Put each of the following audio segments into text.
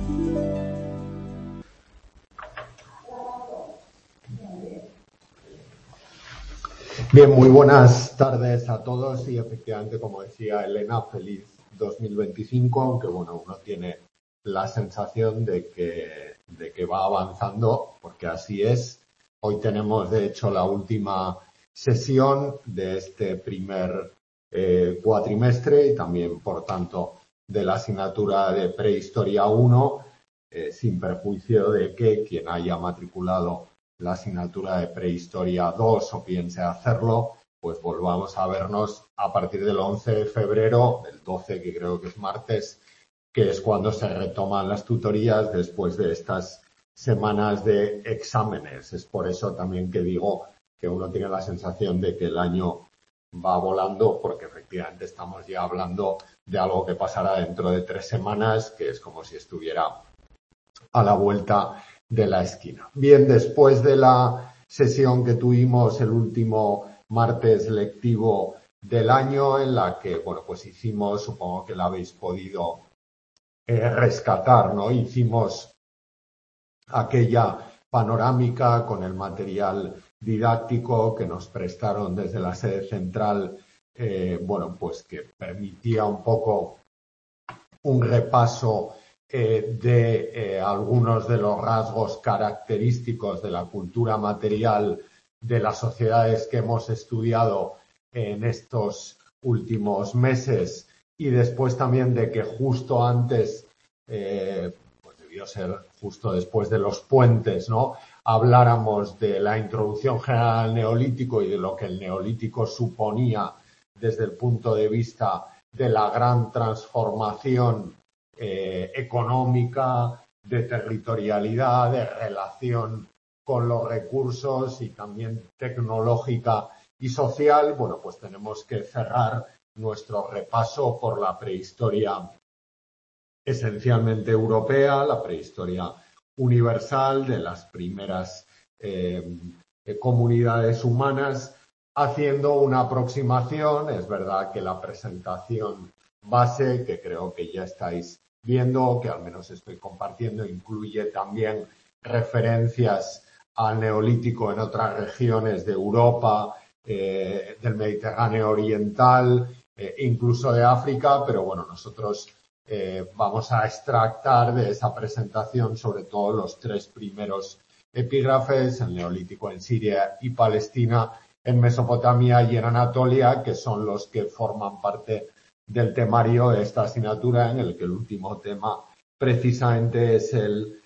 Bien, muy buenas tardes a todos y efectivamente, como decía Elena, feliz 2025, aunque bueno, uno tiene la sensación de que va avanzando, porque así es. Hoy tenemos, de hecho, la última sesión de este primer cuatrimestre y también, por tanto, de la asignatura de Prehistoria 1, sin perjuicio de que quien haya matriculado la asignatura de Prehistoria 2 o piense hacerlo, pues volvamos a vernos a partir del 11 de febrero, del 12, que creo que es martes, que es cuando se retoman las tutorías después de estas semanas de exámenes. Es por eso también que digo que uno tiene la sensación de que el año va volando, porque efectivamente estamos ya hablando de algo que pasará dentro de 3 semanas, que es como si estuviera a la vuelta de la esquina. Bien, después de la sesión que tuvimos el último martes lectivo del año, en la que, bueno, pues hicimos, supongo que la habéis podido rescatar, ¿no? Hicimos aquella panorámica con el material didáctico que nos prestaron desde la sede central, bueno, pues que permitía un poco un repaso de algunos de los rasgos característicos de la cultura material de las sociedades que hemos estudiado en estos últimos meses, y después también de que justo antes, pues debió ser justo después de los puentes, ¿no?, habláramos de la introducción general al neolítico y de lo que el neolítico suponía desde el punto de vista de la gran transformación económica, de territorialidad, de relación con los recursos y también tecnológica y social. Bueno, pues tenemos que cerrar nuestro repaso por la prehistoria esencialmente europea, la prehistoria universal de las primeras comunidades humanas, haciendo una aproximación. Es verdad que la presentación base, que creo que ya estáis viendo, que al menos estoy compartiendo, incluye también referencias al neolítico en otras regiones de Europa, del Mediterráneo oriental, incluso de África, pero bueno, nosotros vamos a extractar de esa presentación sobre todo los 3 primeros epígrafes: el neolítico en Siria y Palestina, en Mesopotamia y en Anatolia, que son los que forman parte del temario de esta asignatura, en el que el último tema precisamente es el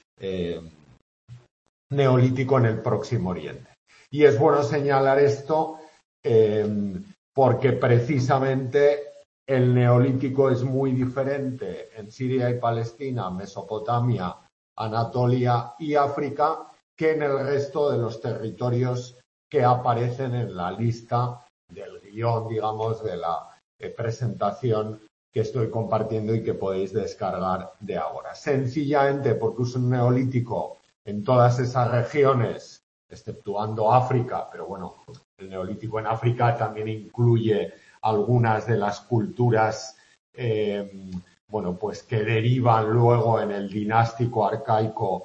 neolítico en el Próximo Oriente. Y es bueno señalar esto porque precisamente el neolítico es muy diferente en Siria y Palestina, Mesopotamia, Anatolia y África que en el resto de los territorios que aparecen en la lista del guión, digamos, de la presentación que estoy compartiendo y que podéis descargar de ahora. Sencillamente porque es un neolítico en todas esas regiones, exceptuando África, pero bueno, el neolítico en África también incluye algunas de las culturas, bueno, pues que derivan luego en el dinástico arcaico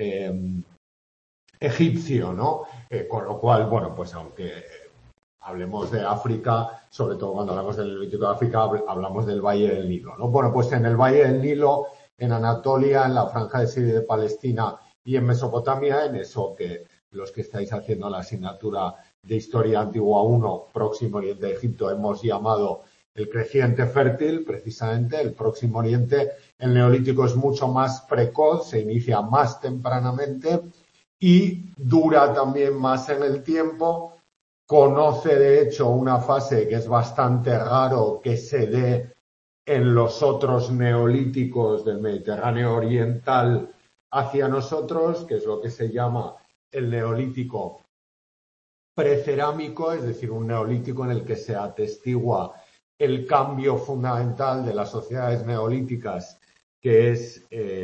egipcio, ¿no? Con lo cual, bueno, pues aunque hablemos de África, sobre todo cuando hablamos del neolítico de África, hablamos del Valle del Nilo, ¿no? Bueno, pues en el Valle del Nilo, en Anatolia, en la Franja de Siria y de Palestina y en Mesopotamia, en eso que los que estáis haciendo la asignatura de Historia Antigua 1, Próximo Oriente de Egipto, hemos llamado el creciente fértil, precisamente el Próximo Oriente. El neolítico es mucho más precoz, se inicia más tempranamente y dura también más en el tiempo. Conoce, de hecho, una fase que es bastante raro que se dé en los otros neolíticos del Mediterráneo oriental hacia nosotros, que es lo que se llama el neolítico precerámico, es decir, un neolítico en el que se atestigua el cambio fundamental de las sociedades neolíticas, que es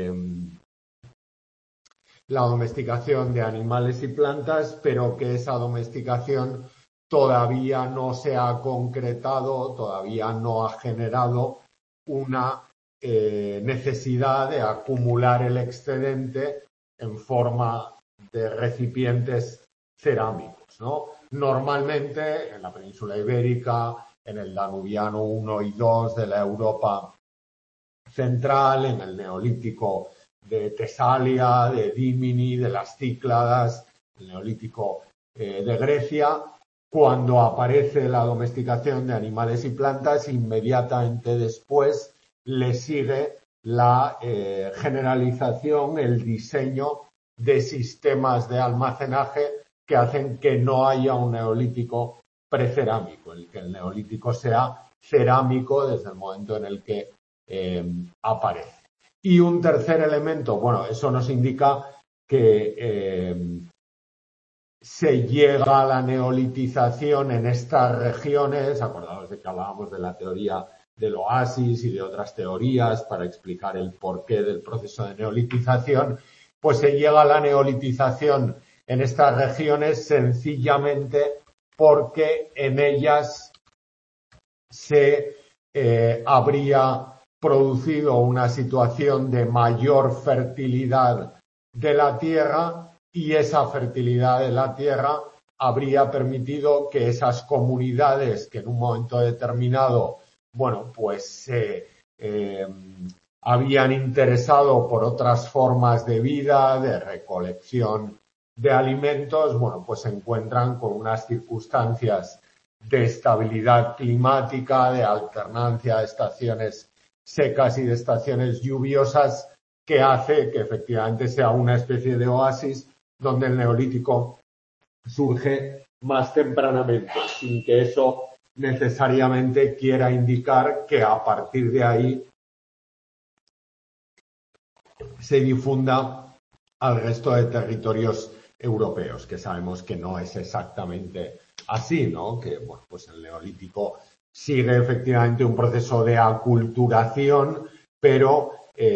la domesticación de animales y plantas, pero que esa domesticación todavía no se ha concretado, todavía no ha generado una necesidad de acumular el excedente en forma de recipientes cerámicos, ¿no? Normalmente en la península ibérica, en el Danubiano I y II de la Europa central, en el Neolítico de Tesalia, de Dímini, de las Cícladas, el Neolítico de Grecia. Cuando aparece la domesticación de animales y plantas, inmediatamente después le sigue la generalización, el diseño de sistemas de almacenaje que hacen que no haya un neolítico precerámico, el que el neolítico sea cerámico desde el momento en el que aparece. Y un tercer elemento, bueno, eso nos indica que se llega a la neolitización en estas regiones, acordaos de que hablábamos de la teoría del oasis y de otras teorías para explicar el porqué del proceso de neolitización, pues se llega a la neolitización en estas regiones sencillamente porque en ellas se habría producido una situación de mayor fertilidad de la tierra y esa fertilidad de la tierra habría permitido que esas comunidades que en un momento determinado, bueno, pues se habían interesado por otras formas de vida, de recolección de alimentos, bueno, pues se encuentran con unas circunstancias de estabilidad climática, de alternancia de estaciones secas y de estaciones lluviosas, que hace que efectivamente sea una especie de oasis donde el neolítico surge más tempranamente, sin que eso necesariamente quiera indicar que a partir de ahí se difunda al resto de territorios europeos, que sabemos que no es exactamente así, ¿no? Que, bueno, pues el neolítico sigue efectivamente un proceso de aculturación, pero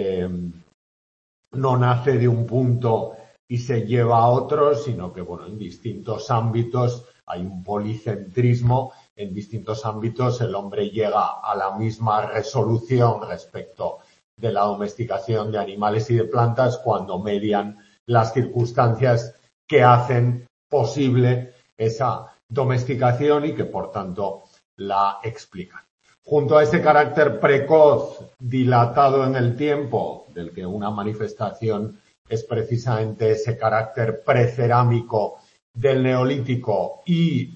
no nace de un punto y se lleva a otros, sino que, bueno, en distintos ámbitos hay un policentrismo, en distintos ámbitos el hombre llega a la misma resolución respecto de la domesticación de animales y de plantas cuando median las circunstancias que hacen posible esa domesticación y que, por tanto, la explican. Junto a ese carácter precoz, dilatado en el tiempo, del que una manifestación es precisamente ese carácter precerámico del neolítico y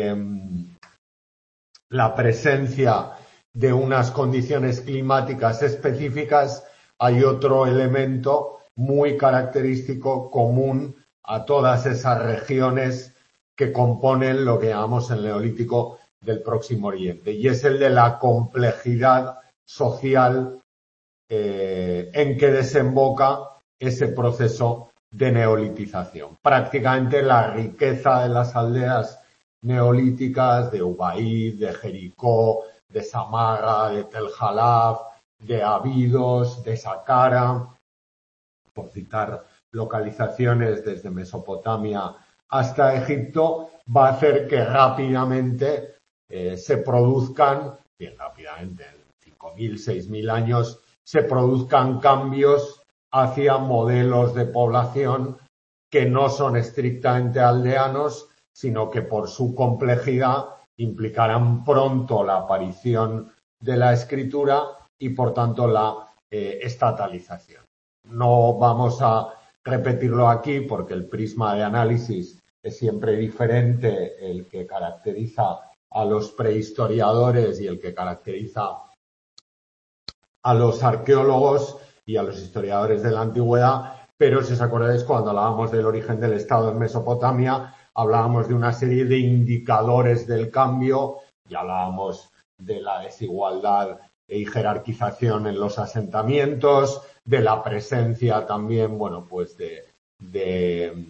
la presencia de unas condiciones climáticas específicas, hay otro elemento muy característico común a todas esas regiones que componen lo que llamamos el neolítico del Próximo Oriente, y es el de la complejidad social en que desemboca ese proceso de neolitización. Prácticamente la riqueza de las aldeas neolíticas de Ubaid, de Jericó, de Samarra, de Tel Halaf, de Abidos, de Saqqara, por citar localizaciones desde Mesopotamia hasta Egipto, va a hacer que rápidamente se produzcan, bien rápidamente, en 5.000, 6.000 años, se produzcan cambios hacia modelos de población que no son estrictamente aldeanos, sino que por su complejidad implicarán pronto la aparición de la escritura y, por tanto, la estatalización. No vamos a repetirlo aquí porque el prisma de análisis es siempre diferente, el que caracteriza a los prehistoriadores y el que caracteriza a los arqueólogos y a los historiadores de la antigüedad, pero si os acordáis, cuando hablábamos del origen del Estado en Mesopotamia, hablábamos de una serie de indicadores del cambio y hablábamos de la desigualdad y jerarquización en los asentamientos, de la presencia también, bueno, pues de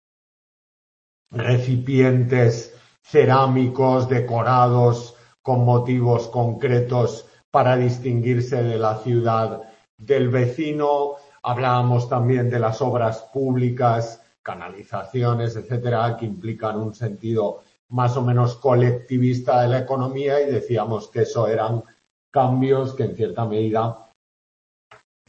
recipientes cerámicos decorados con motivos concretos para distinguirse de la ciudad del vecino. Hablábamos también de las obras públicas, canalizaciones, etcétera, que implican un sentido más o menos colectivista de la economía, y decíamos que eso eran cambios que en cierta medida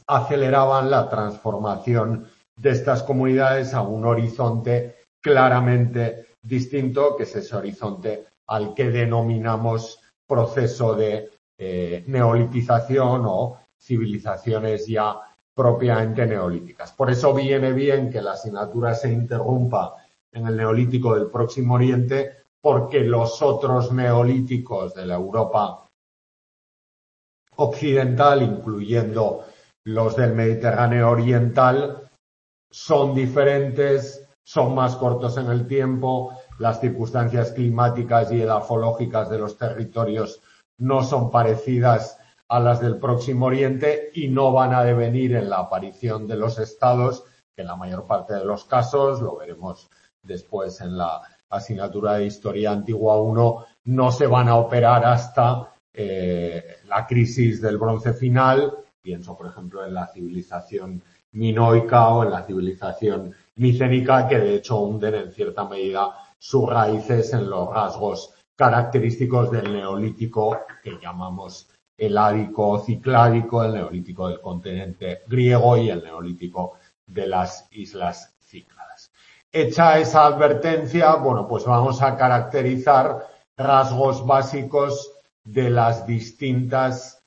aceleraban la transformación de estas comunidades a un horizonte claramente distinto, que es ese horizonte al que denominamos proceso de neolitización o civilizaciones ya propiamente neolíticas. Por eso viene bien que la asignatura se interrumpa en el Neolítico del Próximo Oriente, porque los otros neolíticos de la Europa occidental, incluyendo los del Mediterráneo oriental, son diferentes, son más cortos en el tiempo, las circunstancias climáticas y edafológicas de los territorios no son parecidas a las del Próximo Oriente y no van a devenir en la aparición de los estados, que en la mayor parte de los casos, lo veremos después en la asignatura de Historia Antigua 1, no se van a operar hasta la crisis del Bronce final. Pienso, por ejemplo, en la civilización minoica o en la civilización micénica, que de hecho hunden en cierta medida sus raíces en los rasgos característicos del neolítico que llamamos heládico o cicládico, el neolítico del continente griego y el neolítico de las islas Cícladas. Hecha esa advertencia, bueno, pues vamos a caracterizar rasgos básicos de las distintas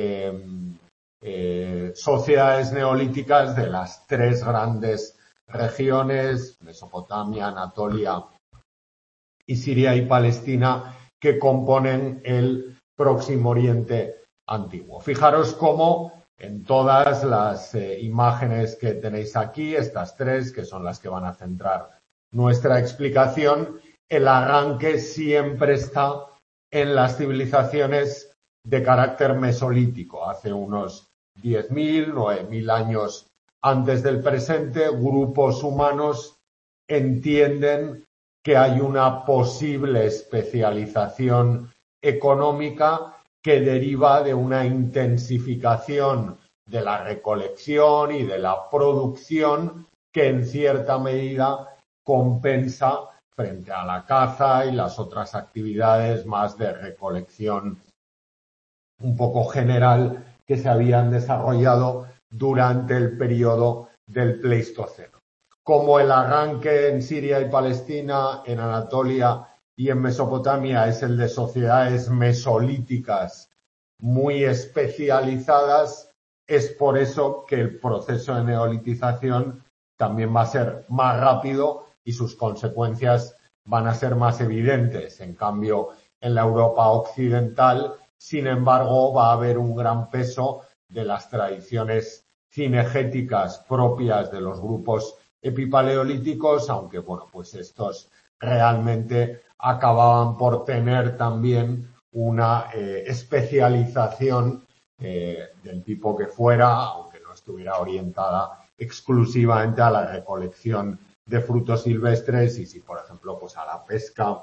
sociedades neolíticas de las tres grandes regiones, Mesopotamia, Anatolia y Siria y Palestina, que componen el Próximo Oriente antiguo. Fijaros cómo en todas las imágenes que tenéis aquí, estas tres, que son las que van a centrar nuestra explicación, el arranque siempre está en las civilizaciones de carácter mesolítico. Hace unos 10.000, 9.000 años antes del presente, grupos humanos entienden que hay una posible especialización económica que deriva de una intensificación de la recolección y de la producción que en cierta medida compensa frente a la caza y las otras actividades más de recolección un poco general que se habían desarrollado durante el periodo del Pleistoceno. Como el arranque en Siria y Palestina, en Anatolia y en Mesopotamia es el de sociedades mesolíticas muy especializadas, es por eso que el proceso de neolitización también va a ser más rápido y sus consecuencias van a ser más evidentes. En cambio, en la Europa occidental, sin embargo, va a haber un gran peso de las tradiciones cinegéticas propias de los grupos epipaleolíticos, aunque bueno, pues estos realmente acababan por tener también una especialización del tipo que fuera, aunque no estuviera orientada exclusivamente a la recolección de frutos silvestres y sí, por ejemplo, pues a la pesca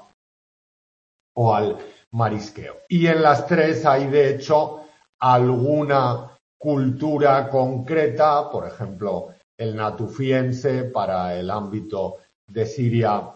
o al marisqueo. Y en las tres hay, de hecho, alguna cultura concreta, por ejemplo, el natufiense para el ámbito de Siria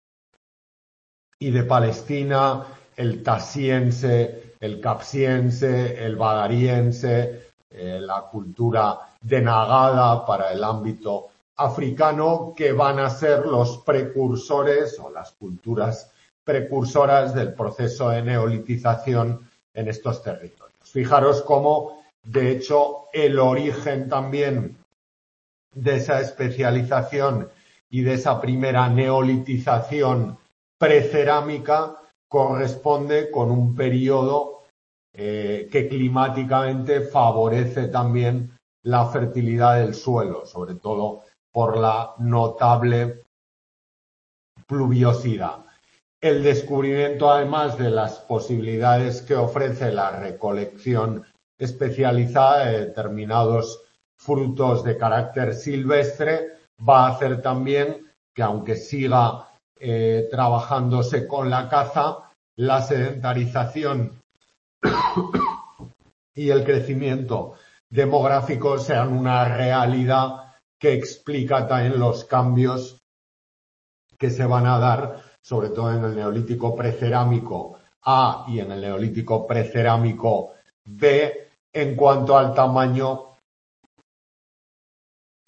y de Palestina, el tasiense, el capsiense, el badariense, la cultura de Nagada para el ámbito africano, que van a ser los precursores o las culturas precursoras del proceso de neolitización en estos territorios. Fijaros cómo, de hecho, el origen también de esa especialización y de esa primera neolitización precerámica corresponde con un periodo que climáticamente favorece también la fertilidad del suelo, sobre todo por la notable pluviosidad. El descubrimiento, además de las posibilidades que ofrece la recolección especializada de determinados frutos de carácter silvestre, va a hacer también que, aunque siga trabajándose con la caza, la sedentarización y el crecimiento demográfico sean una realidad que explica también los cambios que se van a dar, sobre todo en el Neolítico precerámico A y en el Neolítico precerámico B, en cuanto al tamaño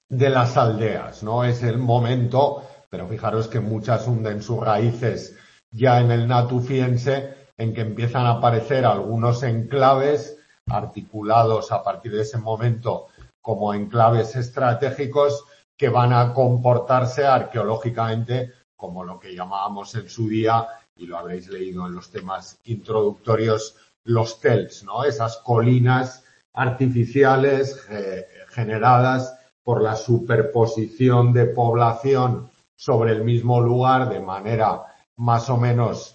de las aldeas, ¿no? Es el momento, pero fijaros que muchas hunden sus raíces ya en el natufiense, en que empiezan a aparecer algunos enclaves articulados a partir de ese momento como enclaves estratégicos que van a comportarse arqueológicamente como lo que llamábamos en su día, y lo habréis leído en los temas introductorios, los tells, ¿no? Esas colinas artificiales generadas por la superposición de población sobre el mismo lugar de manera más o menos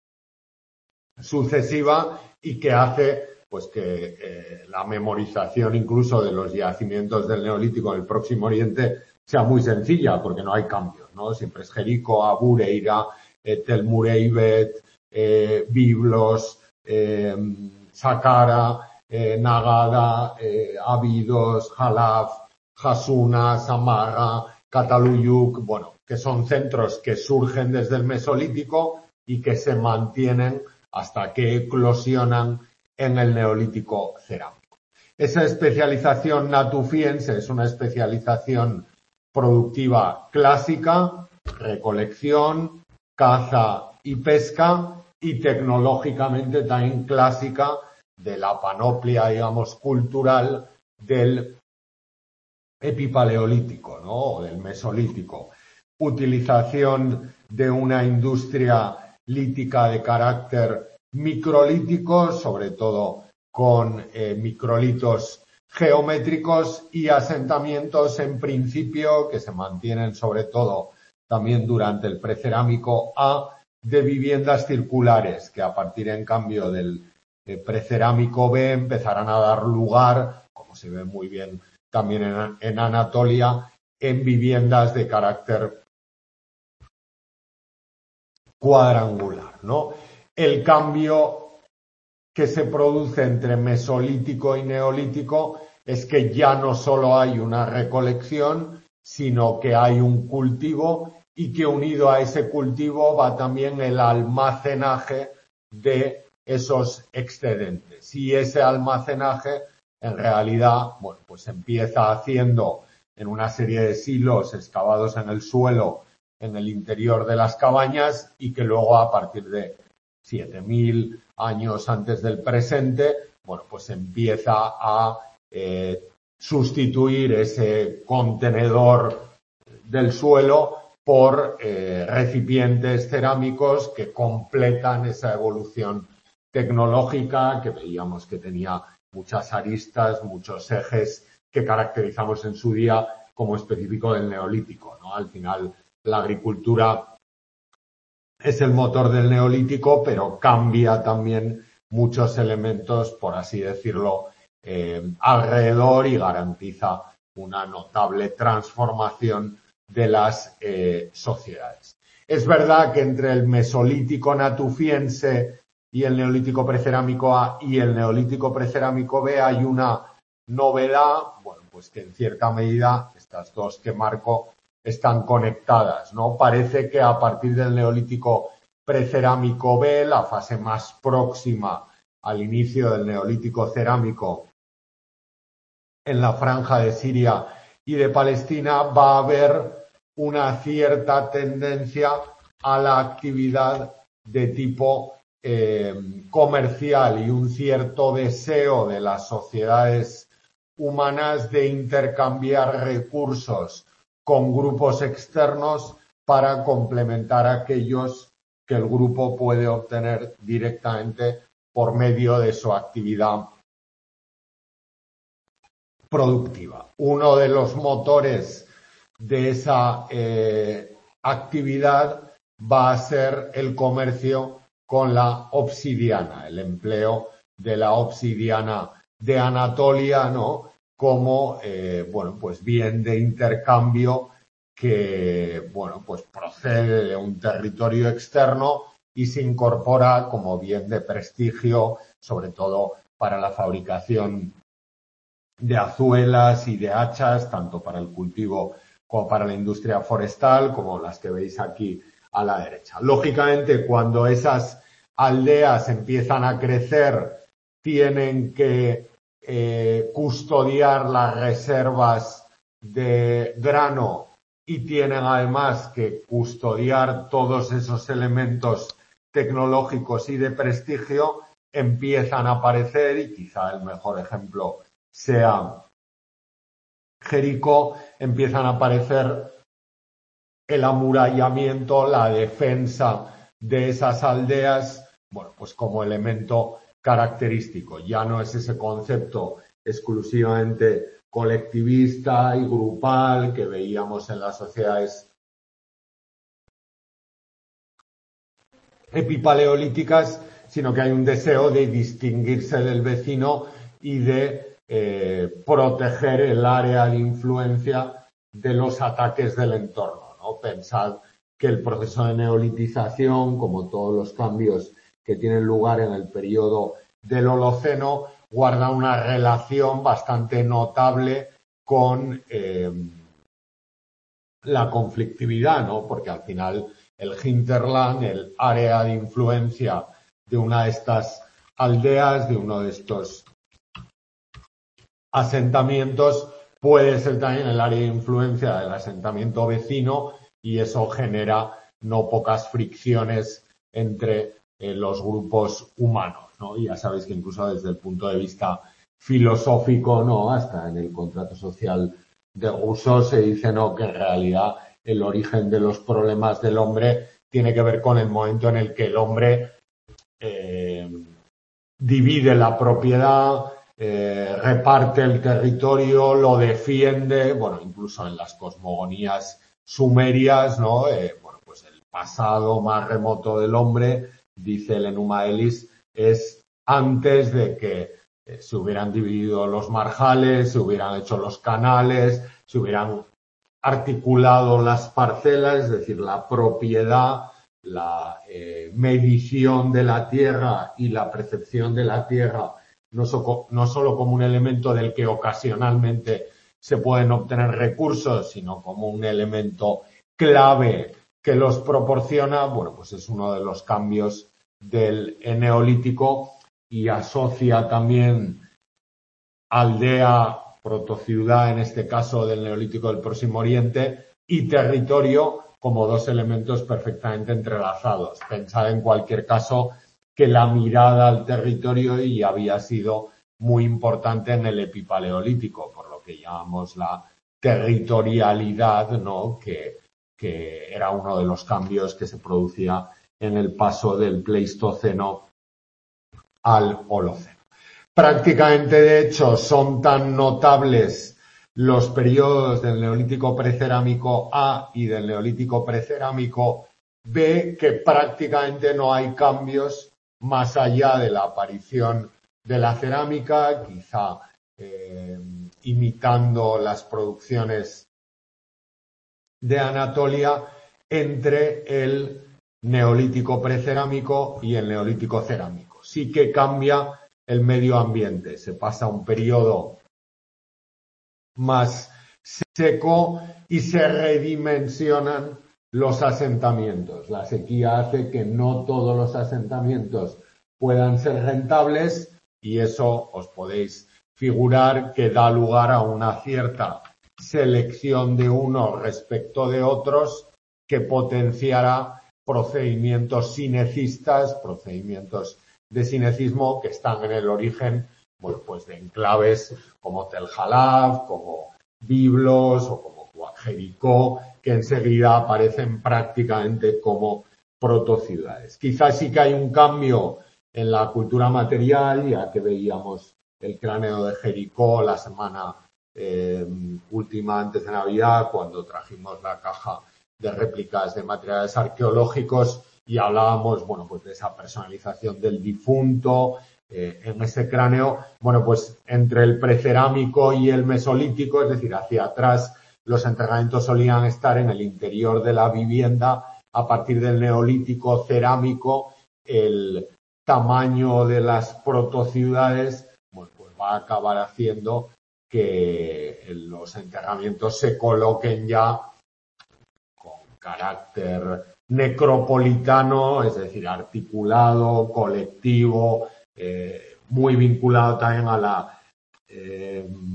sucesiva y que hace pues que la memorización incluso de los yacimientos del Neolítico en el Próximo Oriente sea muy sencilla porque no hay cambios, ¿no? Siempre es Jericó, Abureira, Tel Mureybet, Biblos, Saqqara, Nagada, Abidos, Halaf, Hasuna, Samarra, Cataluyuk, bueno, que son centros que surgen desde el Mesolítico y que se mantienen hasta que eclosionan en el Neolítico cerámico. Esa especialización natufiense es una especialización productiva clásica, recolección, caza y pesca, y tecnológicamente también clásica de la panoplia, digamos, cultural del epipaleolítico, ¿no? O del mesolítico. Utilización de una industria lítica de carácter microlítico, sobre todo con microlitos geométricos, y asentamientos en principio que se mantienen sobre todo también durante el precerámico A, de viviendas circulares que a partir en cambio del precerámico B empezarán a dar lugar, como se ve muy bien también en Anatolia, en viviendas de carácter cuadrangular, ¿no? El cambio que se produce entre mesolítico y neolítico es que ya no solo hay una recolección, sino que hay un cultivo, y que unido a ese cultivo va también el almacenaje de esos excedentes. Y ese almacenaje, en realidad, bueno, pues empieza haciendo en una serie de silos excavados en el suelo en el interior de las cabañas, y que luego a partir de 7.000 años antes del presente, bueno, pues empieza a sustituir ese contenedor del suelo por recipientes cerámicos que completan esa evolución tecnológica que veíamos que tenía muchas aristas, muchos ejes que caracterizamos en su día como específico del Neolítico, ¿no? Al final, la agricultura es el motor del Neolítico, pero cambia también muchos elementos, por así decirlo, alrededor, y garantiza una notable transformación de las sociedades. Es verdad que entre el Mesolítico natufiense y el Neolítico precerámico A y el Neolítico precerámico B hay una novedad, bueno, pues que en cierta medida estas dos que marco están conectadas, ¿no? Parece que a partir del Neolítico precerámico B, la fase más próxima al inicio del Neolítico cerámico en la franja de Siria y de Palestina, va a haber una cierta tendencia a la actividad de tipo comercial y un cierto deseo de las sociedades humanas de intercambiar recursos con grupos externos para complementar aquellos que el grupo puede obtener directamente por medio de su actividad productiva. Uno de los motores de esa actividad va a ser el comercio con la obsidiana, el empleo de la obsidiana de Anatolia, ¿no? Como, bueno, pues bien de intercambio que, bueno, pues procede de un territorio externo y se incorpora como bien de prestigio, sobre todo para la fabricación de azuelas y de hachas, tanto para el cultivo como para la industria forestal, como las que veis aquí a la derecha. Lógicamente, cuando esas aldeas empiezan a crecer, tienen que custodiar las reservas de grano y tienen además que custodiar todos esos elementos tecnológicos y de prestigio, empiezan a aparecer, y quizá el mejor ejemplo sea Jericó, empiezan a aparecer el amurallamiento, la defensa de esas aldeas, bueno, pues como elemento característico. Ya no es ese concepto exclusivamente colectivista y grupal que veíamos en las sociedades epipaleolíticas, sino que hay un deseo de distinguirse del vecino y de proteger el área de influencia de los ataques del entorno, ¿no? Pensad que el proceso de neolitización, como todos los cambios que tienen lugar en el periodo del Holoceno, guarda una relación bastante notable con la conflictividad, ¿no? Porque al final el hinterland, el área de influencia de una de estas aldeas, de uno de estos asentamientos, puede ser también el área de influencia del asentamiento vecino, y eso genera no pocas fricciones entre los grupos humanos, ¿no? Y ya sabéis que incluso desde el punto de vista filosófico, ¿no? Hasta en el contrato social de Rousseau se dice, ¿no?, que en realidad el origen de los problemas del hombre tiene que ver con el momento en el que el hombre divide la propiedad, reparte el territorio, lo defiende, bueno, incluso en las cosmogonías sumerias, ¿no? Bueno, pues el pasado más remoto del hombre, dice el Enuma Elis, es antes de que se hubieran dividido los marjales, se hubieran hecho los canales, se hubieran articulado las parcelas, es decir, la propiedad, la medición de la tierra y la percepción de la tierra, no solo como un elemento del que ocasionalmente se pueden obtener recursos, sino como un elemento clave que los proporciona, bueno, pues es uno de los cambios del Neolítico, y asocia también aldea, protociudad, en este caso del Neolítico del Próximo Oriente, y territorio como dos elementos perfectamente entrelazados. Pensad en cualquier caso que la mirada al territorio ya había sido muy importante en el epipaleolítico, por lo que llamamos la territorialidad, ¿no?, que era uno de los cambios que se producía en el paso del Pleistoceno al Holoceno. Prácticamente, de hecho, son tan notables los periodos del Neolítico precerámico A y del Neolítico precerámico B que prácticamente no hay cambios más allá de la aparición de la cerámica, quizá imitando las producciones de Anatolia, entre el Neolítico precerámico y el Neolítico cerámico. Sí que cambia el medio ambiente, se pasa a un periodo más seco y se redimensionan los asentamientos. La sequía hace que no todos los asentamientos puedan ser rentables, y eso os podéis figurar que da lugar a una cierta selección de unos respecto de otros que potenciará procedimientos sinecistas, procedimientos de sinecismo que están en el origen, bueno, pues de enclaves como Tel Halaf, como Biblos o como Jericó, que enseguida aparecen prácticamente como protociudades. Quizás sí que hay un cambio en la cultura material, ya que veíamos el cráneo de Jericó la semana última antes de Navidad, cuando trajimos la caja de réplicas de materiales arqueológicos y hablábamos, bueno, pues de esa personalización del difunto en ese cráneo. Bueno, pues entre el precerámico y el mesolítico, es decir, hacia atrás, los enterramientos solían estar en el interior de la vivienda. A partir del neolítico cerámico, el tamaño de las protociudades, bueno, pues va a acabar haciendo que los enterramientos se coloquen ya con carácter necropolitano, es decir, articulado, colectivo, muy vinculado también a la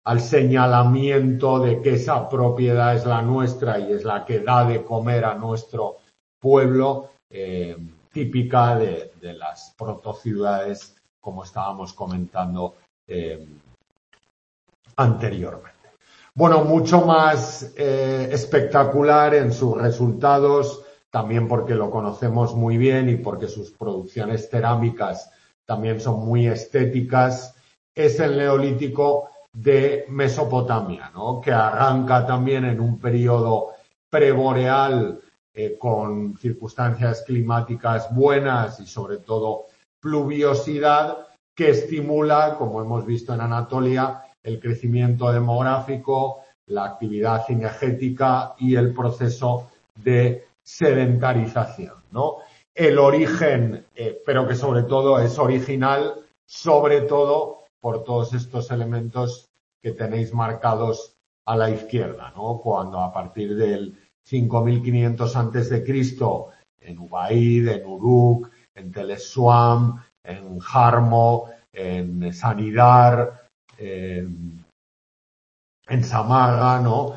al señalamiento de que esa propiedad es la nuestra y es la que da de comer a nuestro pueblo, típica de las protociudades, como estábamos comentando anteriormente. Bueno, mucho más espectacular en sus resultados, también porque lo conocemos muy bien y porque sus producciones cerámicas también son muy estéticas, es el Neolítico de Mesopotamia, ¿no? Que arranca también en un periodo preboreal con circunstancias climáticas buenas y sobre todo pluviosidad que estimula, como hemos visto en Anatolia, el crecimiento demográfico, la actividad cinegética y el proceso de sedentarización, ¿no? El origen, pero que sobre todo es original, sobre todo por todos estos elementos que tenéis marcados a la izquierda, ¿no? Cuando a partir del 5500 antes de Cristo, en Ubaid, en Uruk, en Telesuam, en Jarmo, en Sanidar, en Samarra, ¿no?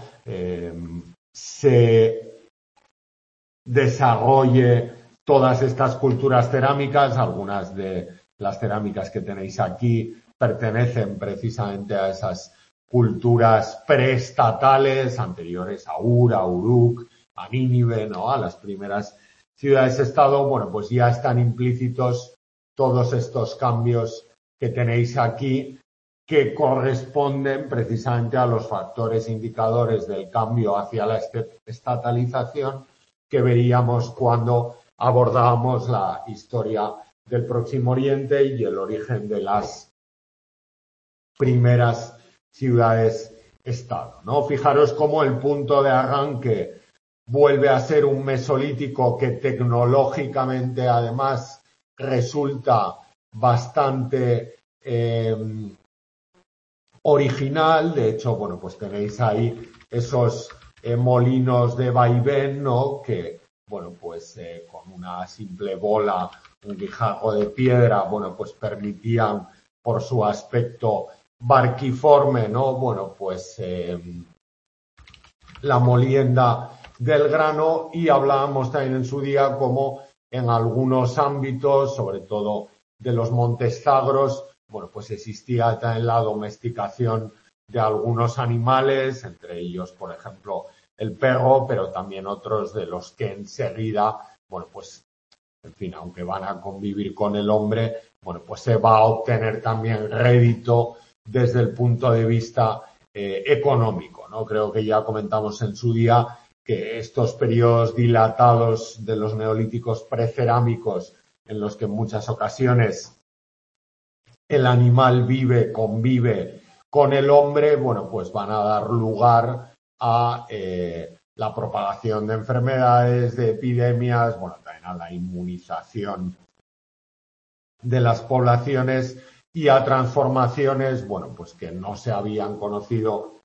Se desarrolle todas estas culturas cerámicas. Algunas de las cerámicas que tenéis aquí pertenecen precisamente a esas culturas preestatales anteriores a Ur, a Uruk, a Nínive, ¿no? A las primeras ciudades-estado. Bueno, pues ya están implícitos todos estos cambios que tenéis aquí, que corresponden precisamente a los factores indicadores del cambio hacia la estatalización que veíamos cuando abordábamos la historia del Próximo Oriente y el origen de las primeras ciudades-estado, ¿no? Fijaros cómo el punto de arranque vuelve a ser un mesolítico que tecnológicamente además resulta bastante original. De hecho, bueno, pues tenéis ahí esos molinos de vaivén, ¿no? Que, bueno, pues con una simple bola, un guijarro de piedra, bueno, pues permitían por su aspecto barquiforme, ¿no? Bueno, pues la molienda del grano, y hablábamos también en su día como en algunos ámbitos, sobre todo de los montes zagros, bueno, pues existía también la domesticación de algunos animales, entre ellos, por ejemplo, el perro, pero también otros de los que enseguida, bueno, pues, en fin, aunque van a convivir con el hombre, bueno, pues se va a obtener también rédito desde el punto de vista económico, ¿no? Creo que ya comentamos en su día que estos periodos dilatados de los neolíticos precerámicos, en los que en muchas ocasiones el animal convive con el hombre, bueno, pues van a dar lugar a la propagación de enfermedades, de epidemias, bueno, también a la inmunización de las poblaciones y a transformaciones, bueno, pues que no se habían conocido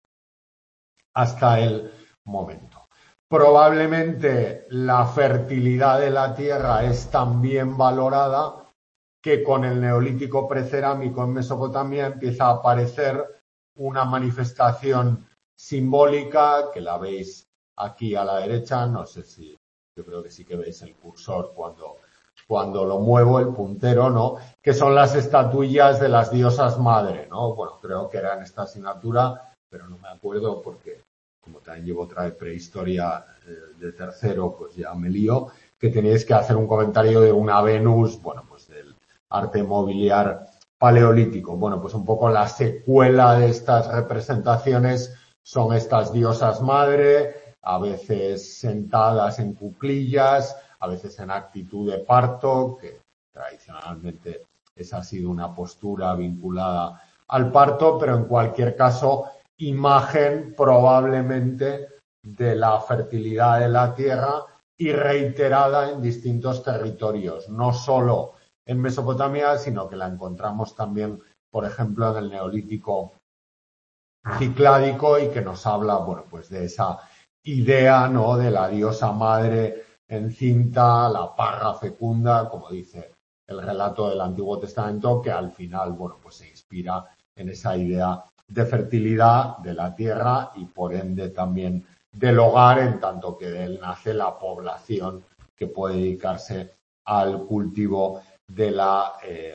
hasta el momento. Probablemente la fertilidad de la tierra es tan bien valorada que con el neolítico precerámico en Mesopotamia empieza a aparecer una manifestación simbólica, que la veis aquí a la derecha. No sé si, yo creo que sí que veis el cursor cuando lo muevo, el puntero, ¿no? Que son las estatuillas de las diosas madre, ¿no? Bueno, creo que era en esta asignatura, pero no me acuerdo porque como también llevo otra de prehistoria de tercero, pues ya me lío, que teníais que hacer un comentario de una Venus, bueno, pues del arte mobiliar paleolítico. Bueno, pues un poco la secuela de estas representaciones son estas diosas madre, a veces sentadas en cuclillas, a veces en actitud de parto, que tradicionalmente esa ha sido una postura vinculada al parto, pero en cualquier caso, imagen probablemente de la fertilidad de la tierra y reiterada en distintos territorios, no solo en Mesopotamia, sino que la encontramos también, por ejemplo, en el Neolítico Cicládico, y que nos habla, bueno, pues de esa idea, ¿no?, de la diosa madre encinta, la parra fecunda, como dice el relato del Antiguo Testamento, que al final, bueno, pues se inspira en esa idea de fertilidad de la tierra y por ende también del hogar, en tanto que de él nace la población que puede dedicarse al cultivo de la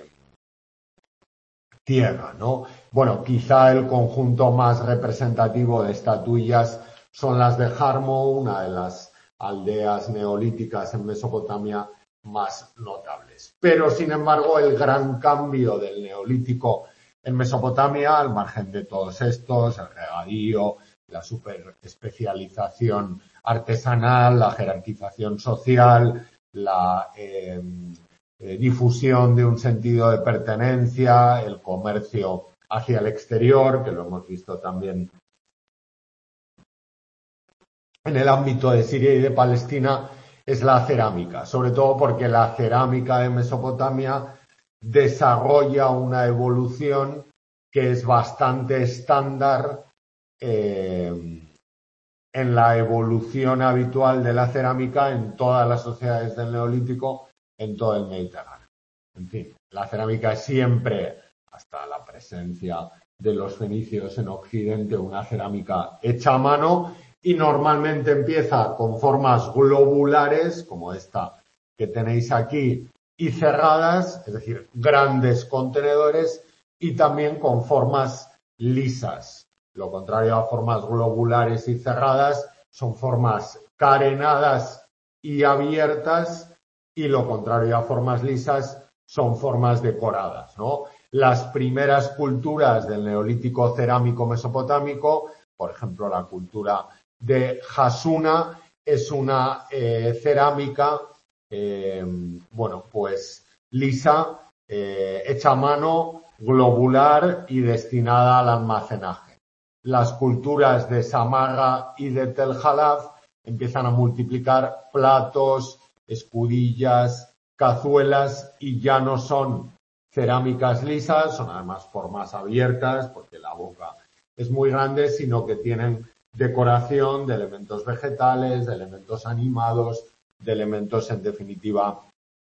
tierra, ¿no? Bueno, quizá el conjunto más representativo de estatuillas son las de Jarmo, una de las aldeas neolíticas en Mesopotamia más notables. Pero, sin embargo, el gran cambio del neolítico en Mesopotamia, al margen de todos estos, el regadío, la superespecialización artesanal, la jerarquización social, la difusión de un sentido de pertenencia, el comercio hacia el exterior, que lo hemos visto también en el ámbito de Siria y de Palestina, es la cerámica, sobre todo porque la cerámica de Mesopotamia desarrolla una evolución que es bastante estándar en la evolución habitual de la cerámica en todas las sociedades del Neolítico, en todo el Mediterráneo. En fin, la cerámica es siempre, hasta la presencia de los fenicios en Occidente, una cerámica hecha a mano y normalmente empieza con formas globulares, como esta que tenéis aquí, y cerradas, es decir, grandes contenedores, y también con formas lisas. Lo contrario a formas globulares y cerradas son formas carenadas y abiertas, y lo contrario a formas lisas son formas decoradas, ¿no? Las primeras culturas del Neolítico cerámico mesopotámico, por ejemplo, la cultura de Hasuna, es una cerámica, pues lisa, hecha a mano, globular y destinada al almacenaje. Las culturas de Samarra y de Tel Halaf empiezan a multiplicar platos, escudillas, cazuelas, y ya no son cerámicas lisas, son además formas abiertas porque la boca es muy grande, sino que tienen decoración de elementos vegetales, de elementos animados, de elementos en definitiva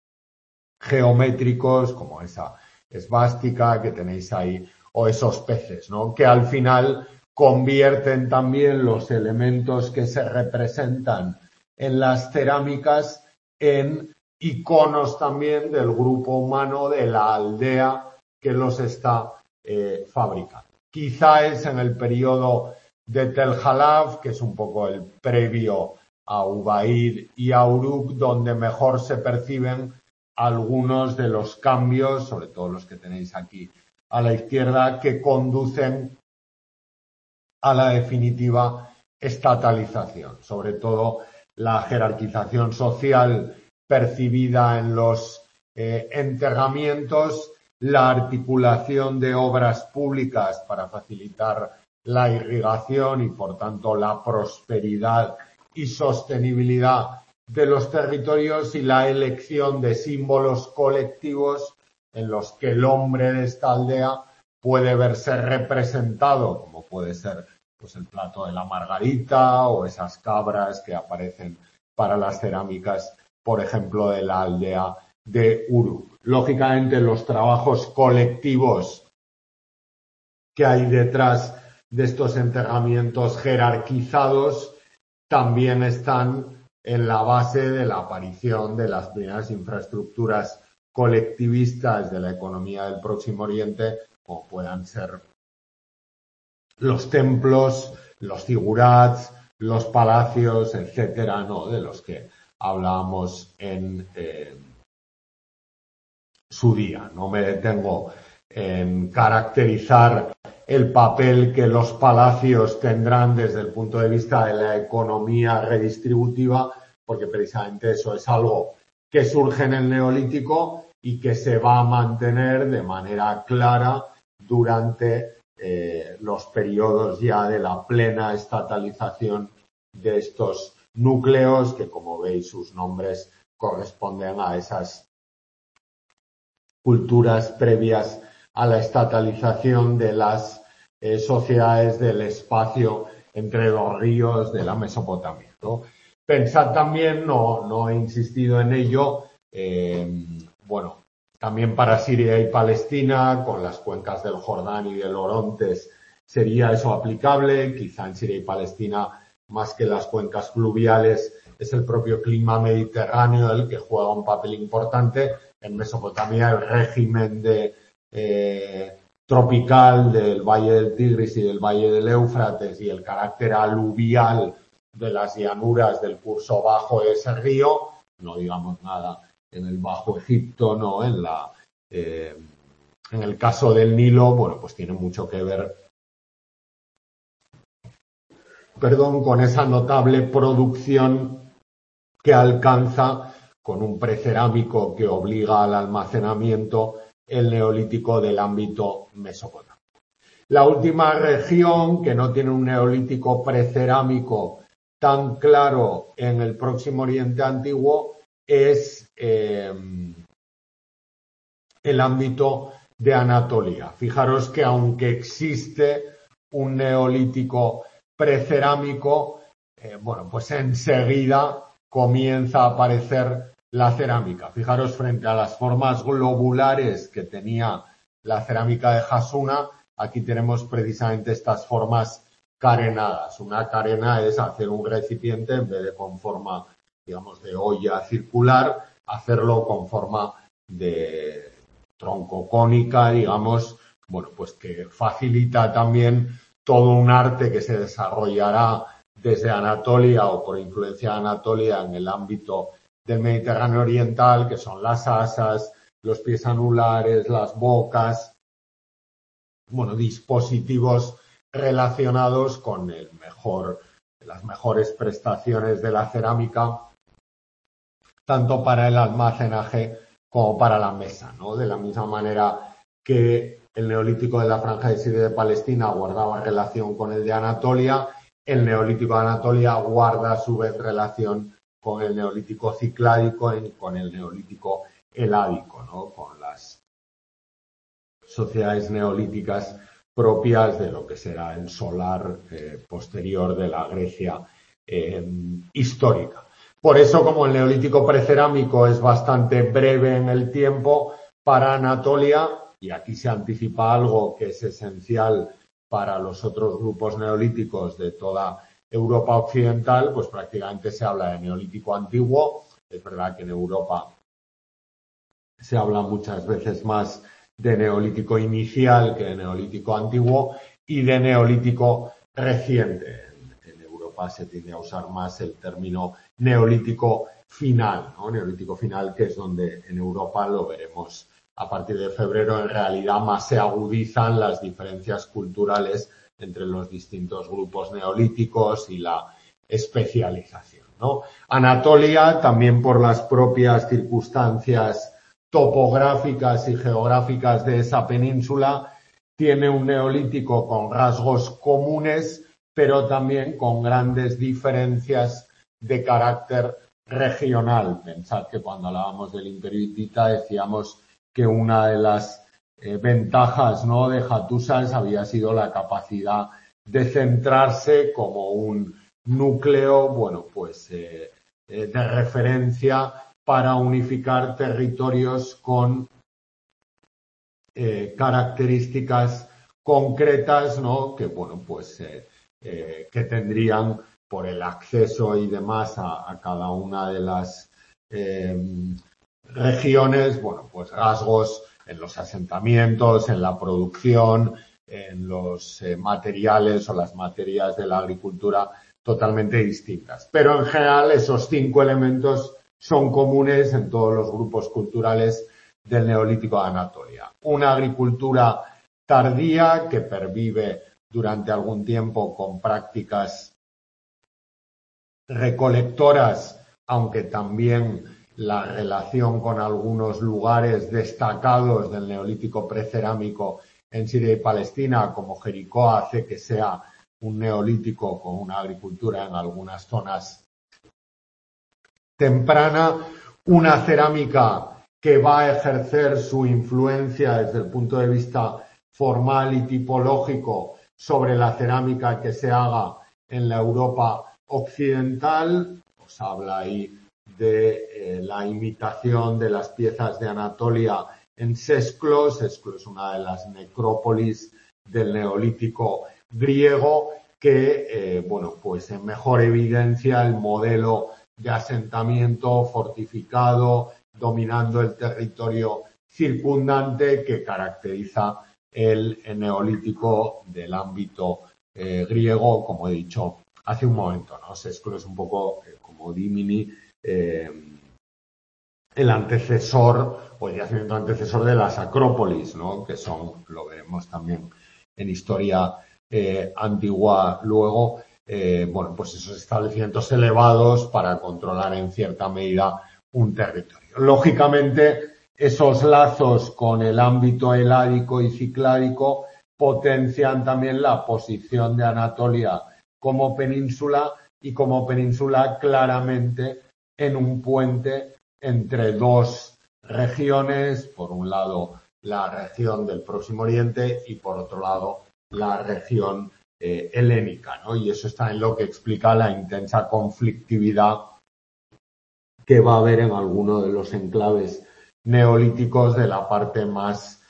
geométricos, como esa esvástica que tenéis ahí, o esos peces, ¿no? Que al final convierten también los elementos que se representan en las cerámicas en iconos también del grupo humano, de la aldea que los está fabricando. Quizá es en el periodo de Tel Halaf, que es un poco el previo a Ubaid y a Uruk, donde mejor se perciben algunos de los cambios, sobre todo los que tenéis aquí a la izquierda, que conducen a la definitiva estatalización, sobre todo la jerarquización social percibida en los enterramientos, la articulación de obras públicas para facilitar la irrigación y, por tanto, la prosperidad y sostenibilidad de los territorios, y la elección de símbolos colectivos en los que el hombre de esta aldea puede verse representado, como puede ser pues el plato de la margarita o esas cabras que aparecen para las cerámicas, por ejemplo, de la aldea de Uruk. Lógicamente, los trabajos colectivos que hay detrás de estos enterramientos jerarquizados también están en la base de la aparición de las primeras infraestructuras colectivistas de la economía del Próximo Oriente, como puedan ser los templos, los zigurats, los palacios, etcétera, ¿no? De los que hablábamos en su día. No me detengo en caracterizar el papel que los palacios tendrán desde el punto de vista de la economía redistributiva, porque precisamente eso es algo que surge en el Neolítico y que se va a mantener de manera clara durante los periodos ya de la plena estatalización de estos núcleos, que, como veis, sus nombres corresponden a esas culturas previas a la estatalización de las sociedades del espacio entre los ríos de la Mesopotamia, ¿no? Pensad también, no he insistido en ello, también para Siria y Palestina, con las cuencas del Jordán y del Orontes sería eso aplicable. Quizá en Siria y Palestina, más que las cuencas fluviales, es el propio clima mediterráneo el que juega un papel importante. En Mesopotamia el régimen tropical del Valle del Tigris y del Valle del Éufrates y el carácter aluvial de las llanuras del curso bajo de ese río, no digamos nada en el Bajo Egipto, no en el caso del Nilo, bueno, pues tiene mucho que ver, con esa notable producción que alcanza con un precerámico que obliga al almacenamiento el neolítico del ámbito mesopotámico. La última región que no tiene un neolítico precerámico tan claro en el Próximo Oriente Antiguo es el ámbito de Anatolia. Fijaros que aunque existe un neolítico precerámico, pues enseguida comienza a aparecer la cerámica. Fijaros, frente a las formas globulares que tenía la cerámica de Hasuna, aquí tenemos precisamente estas formas carenadas. Una carena es hacer un recipiente en vez de con forma, digamos, de olla circular, hacerlo con forma de tronco cónica, digamos, pues que facilita también todo un arte que se desarrollará desde Anatolia o por influencia de Anatolia en el ámbito del Mediterráneo oriental, que son las asas, los pies anulares, las bocas, dispositivos relacionados con las mejores prestaciones de la cerámica, tanto para el almacenaje como para la mesa, ¿no? De la misma manera que el neolítico de la Franja de Siria y de Palestina guardaba relación con el de Anatolia, el neolítico de Anatolia guarda a su vez relación con el neolítico cicládico y con el neolítico heládico, ¿no? Con las sociedades neolíticas propias de lo que será el solar posterior de la Grecia histórica. Por eso, como el neolítico precerámico es bastante breve en el tiempo para Anatolia, y aquí se anticipa algo que es esencial para los otros grupos neolíticos de toda Europa occidental, pues prácticamente se habla de neolítico antiguo. Es verdad que en Europa se habla muchas veces más de neolítico inicial que de neolítico antiguo y de neolítico reciente. En Europa se tiende a usar más el término neolítico final, ¿no? Neolítico final, que es donde en Europa lo veremos a partir de febrero, en realidad más se agudizan las diferencias culturales entre los distintos grupos neolíticos y la especialización, ¿no? Anatolia, también por las propias circunstancias topográficas y geográficas de esa península, tiene un neolítico con rasgos comunes, pero también con grandes diferencias de carácter regional. Pensad que cuando hablábamos del Imperio hitita decíamos que una de las ventajas, ¿no?, de Hattusa había sido la capacidad de centrarse como un núcleo, de referencia para unificar territorios con características concretas, ¿no?, que que tendrían por el acceso y demás a cada una de las regiones, rasgos en los asentamientos, en la producción, en los materiales o las materias de la agricultura totalmente distintas. Pero en general esos 5 elementos son comunes en todos los grupos culturales del Neolítico de Anatolia. Una agricultura tardía que pervive durante algún tiempo con prácticas recolectoras, aunque también la relación con algunos lugares destacados del Neolítico precerámico en Siria y Palestina, como Jericó, hace que sea un neolítico con una agricultura en algunas zonas temprana, una cerámica que va a ejercer su influencia desde el punto de vista formal y tipológico sobre la cerámica que se haga en la Europa occidental. Os habla ahí de la imitación de las piezas de Anatolia en Sesklo. Sesklo es una de las necrópolis del Neolítico griego que, bueno, pues en mejor evidencia el modelo de asentamiento fortificado, dominando el territorio circundante que caracteriza el neolítico del ámbito griego, como he dicho hace un momento, ¿no? Sescro es un poco como Dimini, el antecesor o el yacimiento antecesor de las acrópolis, ¿no? Que son, lo veremos también en historia antigua luego, bueno, pues esos establecimientos elevados para controlar en cierta medida un territorio. Lógicamente, esos lazos con el ámbito heládico y cicládico potencian también la posición de Anatolia como península y como península claramente en un puente entre dos regiones, por un lado la región del Próximo Oriente y por otro lado la región helénica, ¿no? Y eso está en lo que explica la intensa conflictividad que va a haber en alguno de los enclaves neolíticos de la parte más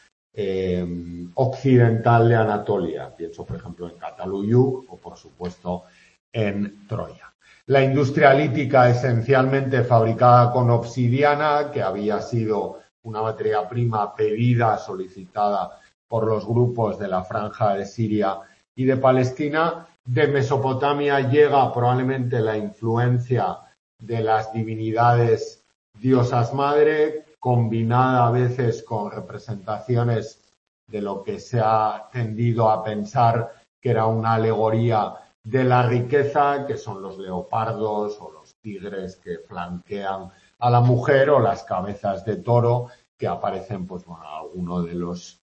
occidental de Anatolia. Pienso, por ejemplo, en Cataluyuk o, por supuesto, en Troya. La industria lítica esencialmente fabricada con obsidiana, que había sido una materia prima pedida, solicitada por los grupos de la franja de Siria y de Palestina. De Mesopotamia llega probablemente la influencia de las divinidades diosas madre, combinada a veces con representaciones de lo que se ha tendido a pensar que era una alegoría de la riqueza, que son los leopardos o los tigres que flanquean a la mujer, o las cabezas de toro que aparecen, pues bueno, en alguno de los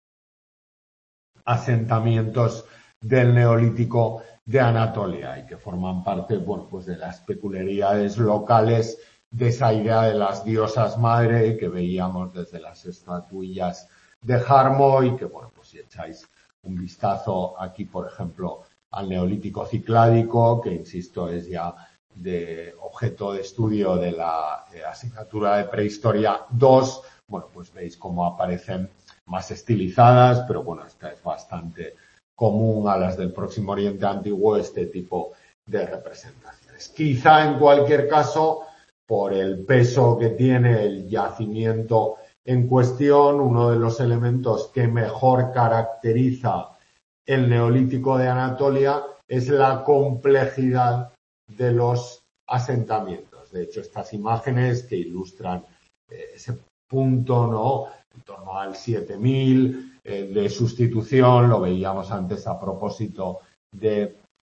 asentamientos del Neolítico de Anatolia y que forman parte, bueno, pues de las peculiaridades locales de esa idea de las diosas madre que veíamos desde las estatuillas de Jarmo y que, bueno, pues si echáis un vistazo aquí, por ejemplo, al Neolítico Cicládico, que insisto es ya de objeto de estudio de la asignatura de Prehistoria 2, bueno, pues veis cómo aparecen más estilizadas, pero bueno, esta es bastante común a las del Próximo Oriente Antiguo, este tipo de representaciones. Quizá en cualquier caso, por el peso que tiene el yacimiento en cuestión, uno de los elementos que mejor caracteriza el Neolítico de Anatolia es la complejidad de los asentamientos. De hecho, estas imágenes que ilustran ese punto, ¿no?, en torno al 7000 de sustitución, lo veíamos antes a propósito de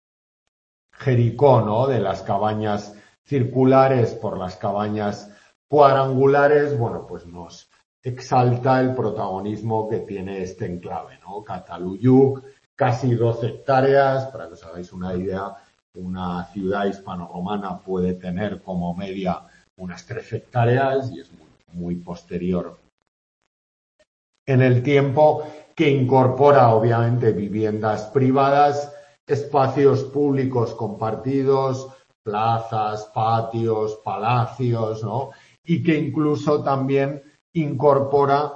Jericó, ¿no?, de las cabañas circulares por las cabañas cuadrangulares, bueno, pues nos exalta el protagonismo que tiene este enclave, ¿no? Cataluyuk, casi 12 hectáreas, para que os hagáis una idea, una ciudad hispano-romana puede tener como media unas 13 hectáreas y es muy posterior en el tiempo, que incorpora obviamente viviendas privadas, espacios públicos compartidos, plazas, patios, palacios, ¿no? Y que incluso también incorpora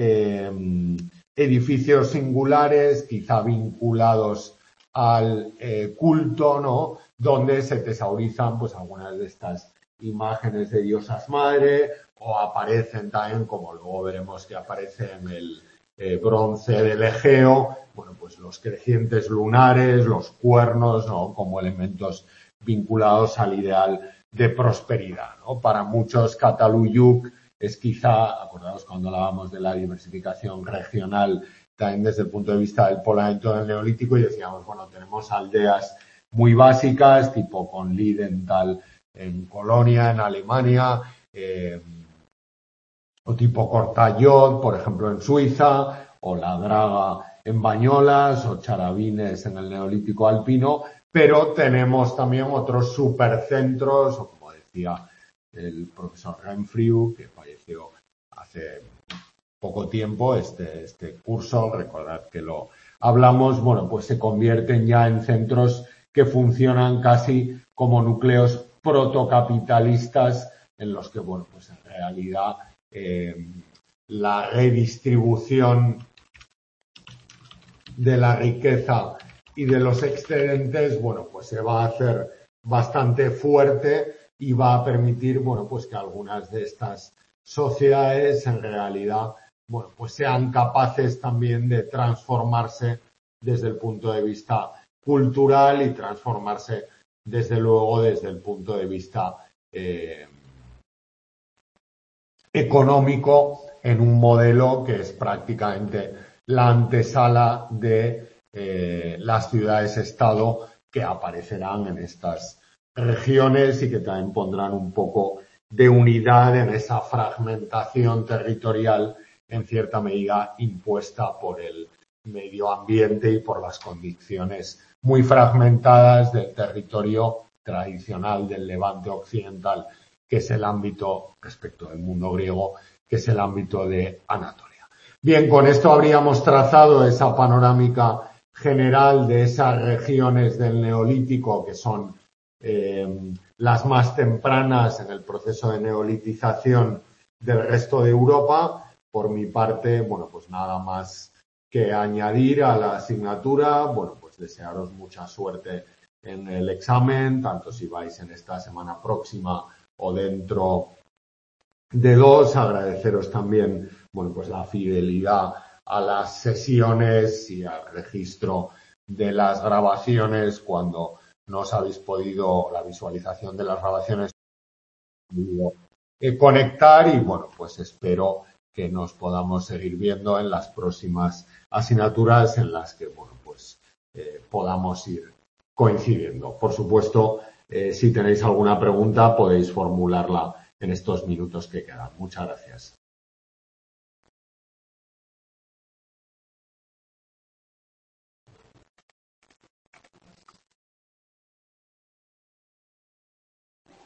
edificios singulares, quizá vinculados al culto, ¿no?, donde se tesaurizan pues algunas de estas imágenes de diosas madre, o aparecen también, como luego veremos que aparece en el bronce del Egeo, bueno, pues los crecientes lunares, los cuernos, ¿no?, como elementos vinculados al ideal de prosperidad, ¿no? Para muchos, Cataluyuk es quizá, acordaos cuando hablábamos de la diversificación regional, también desde el punto de vista del poblamiento del Neolítico, y decíamos, bueno, tenemos aldeas muy básicas, tipo Conlidenthal en Colonia, en Alemania, o tipo Cortayot, por ejemplo, en Suiza, o La Draga en Bañolas, o Charavines en el Neolítico alpino, pero tenemos también otros supercentros, o como decía el profesor Renfrew, que falleció hace poco tiempo, este curso, recordad que lo hablamos, bueno, pues se convierten ya en centros que funcionan casi como núcleos protocapitalistas en los que, bueno, pues en realidad la redistribución de la riqueza y de los excedentes, bueno, pues se va a hacer bastante fuerte y va a permitir, bueno, pues que algunas de estas sociedades en realidad, bueno, pues sean capaces también de transformarse desde el punto de vista cultural y transformarse desde luego desde el punto de vista económico en un modelo que es prácticamente la antesala de las ciudades-estado que aparecerán en estas regiones y que también pondrán un poco de unidad en esa fragmentación territorial en cierta medida impuesta por el medio ambiente y por las condiciones muy fragmentadas del territorio tradicional del Levante occidental, que es el ámbito, respecto del mundo griego, que es el ámbito de Anatolia. Bien, con esto habríamos trazado esa panorámica general de esas regiones del Neolítico que son las más tempranas en el proceso de neolitización del resto de Europa. Por mi parte, bueno, pues nada más que añadir a la asignatura, bueno, pues desearos mucha suerte en el examen, tanto si vais en esta semana próxima o dentro de 2, agradeceros también, bueno, pues la fidelidad a las sesiones y al registro de las grabaciones cuando no os habéis podido, la visualización de las grabaciones, conectar y bueno, pues espero que nos podamos seguir viendo en las próximas asignaturas en las que, bueno, pues podamos ir coincidiendo. Por supuesto, si tenéis alguna pregunta podéis formularla en estos minutos que quedan. Muchas gracias.